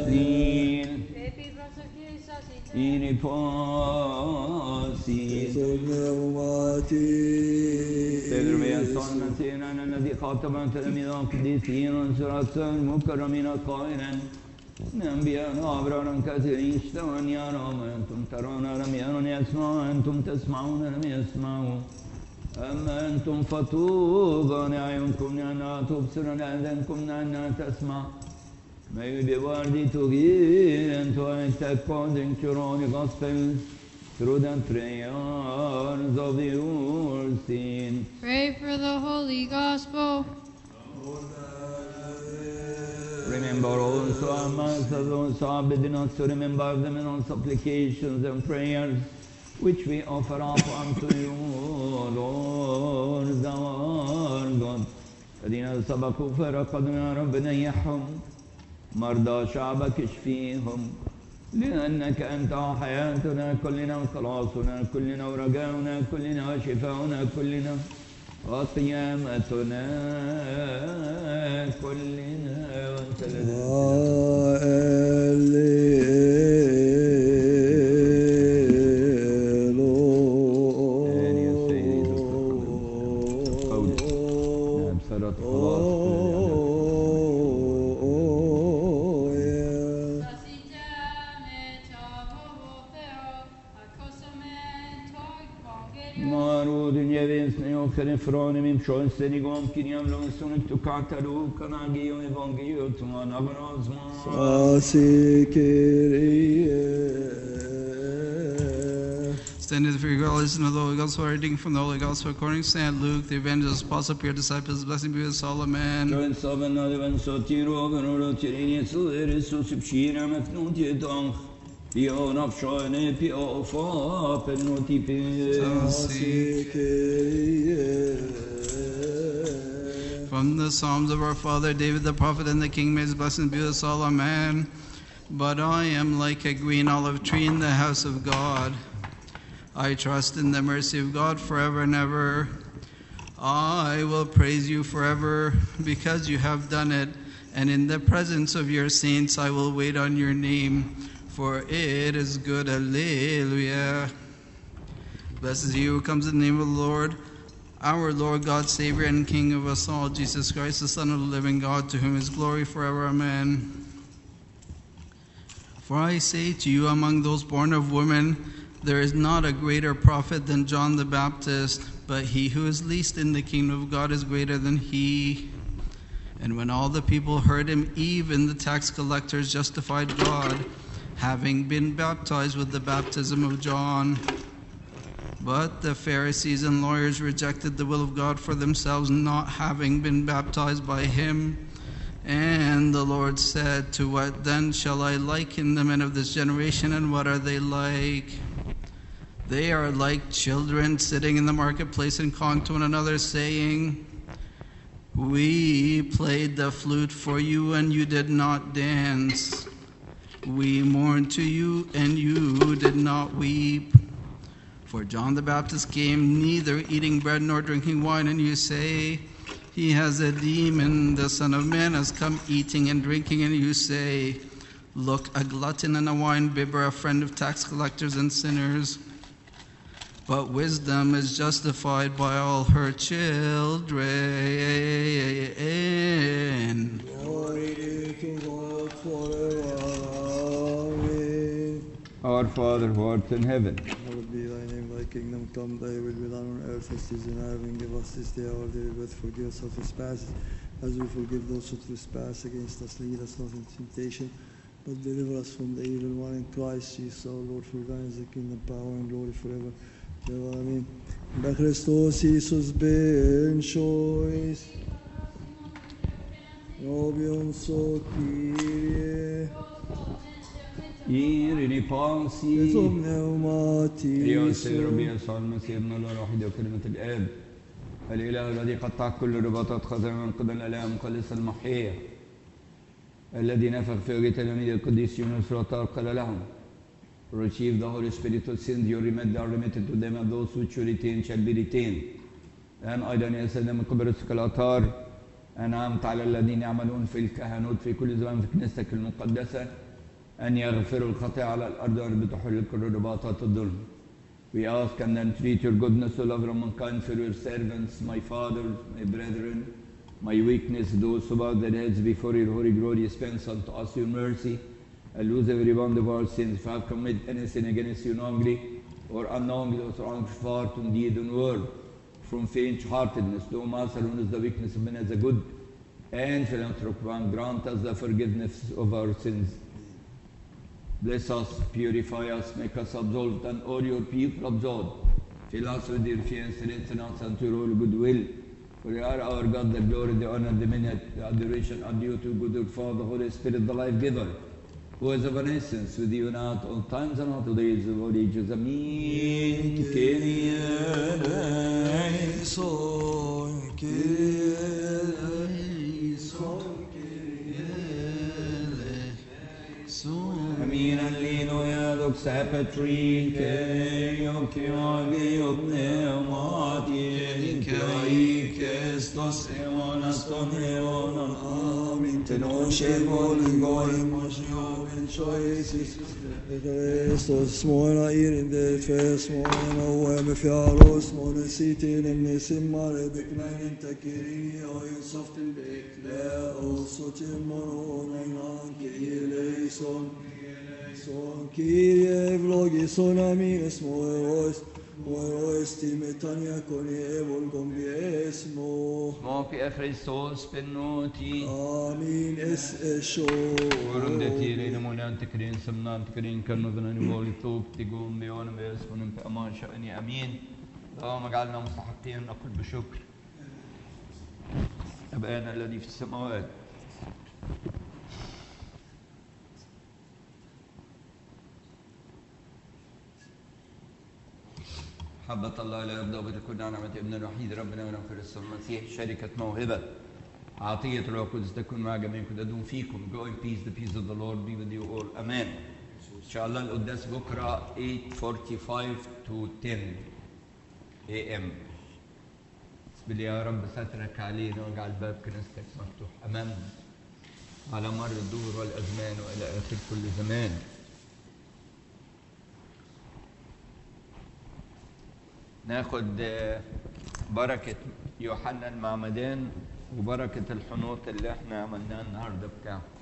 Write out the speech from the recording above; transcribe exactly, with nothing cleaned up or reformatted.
Sin in pasi تدري الصالح مسيرنا الذي خاطب تلاميذ القديسين وانصرات المكرمين قائلا أنبياء أبرار كثيرين اشتهوا أن يروا أنتم ترون لم يروا يسمعوا أنتم تسمعون لم يسمعوا أما أنتم فطوبى لأعينكم لأنها تبصر لأذانكم لأنها تسمع. May we be worthy to give and to act according to all the Gospels through the prayers of the Ursin. Pray for the Holy Gospel. Remember also our masters, those who are bidden us to remember them in all supplications and prayers which we offer up unto you, Lord our God. الذين سبقوا فرقدوا يا رب نيحهم مرضى شعبك اشفيهم لأنك أنت حياتنا كلنا وخلاصنا كلنا ورجاؤنا كلنا وشفاؤنا كلنا وقيامتنا كلنا وأنت Frone mim schon senigom kiniam lon sonik tu kataru kanagi on evangelium tu anabrazma Stand in the free God, listen to the Holy Gospel reading from the Holy Gospel according to Saint Luke, the evangelist, apostle, peer, disciples, blessing be with Solomon. Join Solomon, Olivan Sotiro, Venoro, Tirini, Sulis, Susipshina, Mefnuti, Donk. Pio nafshane pio fa penoti pe From the Psalms of our father David the prophet and the king, may his blessings be with us all, amen. But I am like a green olive tree in the house of God. I trust in the mercy of God forever and ever. I will praise you forever because you have done it, and in the presence of your saints I will wait on your name. For it is good, Alleluia. Blessed is he who comes in the name of the Lord, our Lord God, Savior and King of us all, Jesus Christ, the Son of the living God, to whom is glory forever, amen. For I say to you, among those born of women, there is not a greater prophet than John the Baptist, but he who is least in the kingdom of God is greater than he. And when all the people heard him, even the tax collectors justified God, having been baptized with the baptism of John. But the Pharisees and lawyers rejected the will of God for themselves, not having been baptized by him. And the Lord said, to what then shall I liken the men of this generation, and what are they like? They are like children sitting in the marketplace and calling to one another, saying, we played the flute for you, and you did not dance. We mourned to you, and you did not weep. For John the Baptist came neither eating bread nor drinking wine, and you say, he has a demon. The Son of Man has come eating and drinking, and you say, look, a glutton and a wine-bibber, a friend of tax collectors and sinners. But wisdom is justified by all her children. Glory to God forever. Our Father who art in heaven, Hallowed be thy name, thy kingdom come, thy will be done on earth as it is in heaven. Give us this day our daily bread, forgive us our trespasses, as we forgive those who trespass against us. Lead us not into temptation, but deliver us from the evil one. In Christ Jesus our Lord, for thine is the kingdom, power, and glory forever. Amen. By Christos Jesus ben choice. Nobion so Kyrie. Irini Pansi, Esom Neumati. Rio Sirobia Salma Sirna الواحد وكلمة الآب الإله الذي قطع كل رباطات خزر من قبل الآلام مخلص المحية الذي نفخ في وجه تلاميذ القديس يونس وطار قال لهم, receive the Holy Spirit of sins, your remit are remitted to them, and those which you retain shall be retained. الآن أيضا يا سيدنا من قبرتك الأطهار أنعمت على الذين يعملون في الكهنوت في كل زمان في كنيستك المقدسة أن يغفروا الخطيئة على الأرض وأن تحل كل رباطات الظلم. We ask and entreat your goodness, O lover of mankind, for your servants, my fathers, my brethren, my weakness, those who bow their heads before your holy glory, dispense unto us your mercy, and lose every one of our sins. If I have committed any sin against you knowingly or unknowingly, or wrong thought and deed and word, from faint-heartedness, no master who knows the weakness of men as a good and philanthropic one, grant us the forgiveness of our sins. Bless us, purify us, make us absolved, and all your people absolved. Fill us with your fear and strengthen us unto your all goodwill. For you are our God, the glory, the honor, the dominion, the adoration are due to good old Father, Holy Spirit, the life giver, who is of an essence with you now at all times and all the days of all ages. Amen. Kyrie eleison, Kyrie eleison, Amin. Alleluia. Doxa Patri, Kyrie, Kyrie, Pneumati, Kyrie, Christos, Eonaston, Eonon, Amin. Tenoshe Voligoim, Moshiom, Choices, Christos, Mona Irinde, Fes, Mona, Oem, Fiaros, Mona Sitin, and Nesimare, Beknain, Takiri, Oil Soften, Bekler, also Timon, Nainan, Kyrie eleison, Son Kyrie vlogison amines moerois, moerois timetania conie volgom biesmo. Smoke Christos Penoti. Amin es esho. Orundeti lenemonante krin semnante krin كنوذنا نقول توب تقوم بيون باسمهم بأمان شأني أمين. اللهم اجعلنا مستحقين نقول بشكر. أبانا الذي في السماوات. محبة الله لا يرضى وتكون نعمة ابن الوحيد ربنا ونغفر السماء المسيح شركة موهبة عطية الروح القدس تكون مع جميعكم تدوم فيكم. Go in peace, the peace of the Lord be with you all. Amen. إن شاء الله القداس بكرة eight forty-five to ten A M بسم يا رب سترك علينا واجعل باب كنيستك مفتوح أمامنا على مر الدهور والأزمان وإلى آخر كل زمان. ناخد بركة يوحنا المعمدان وبركة الحنوط اللي احنا عملناها النهارده بتاعه.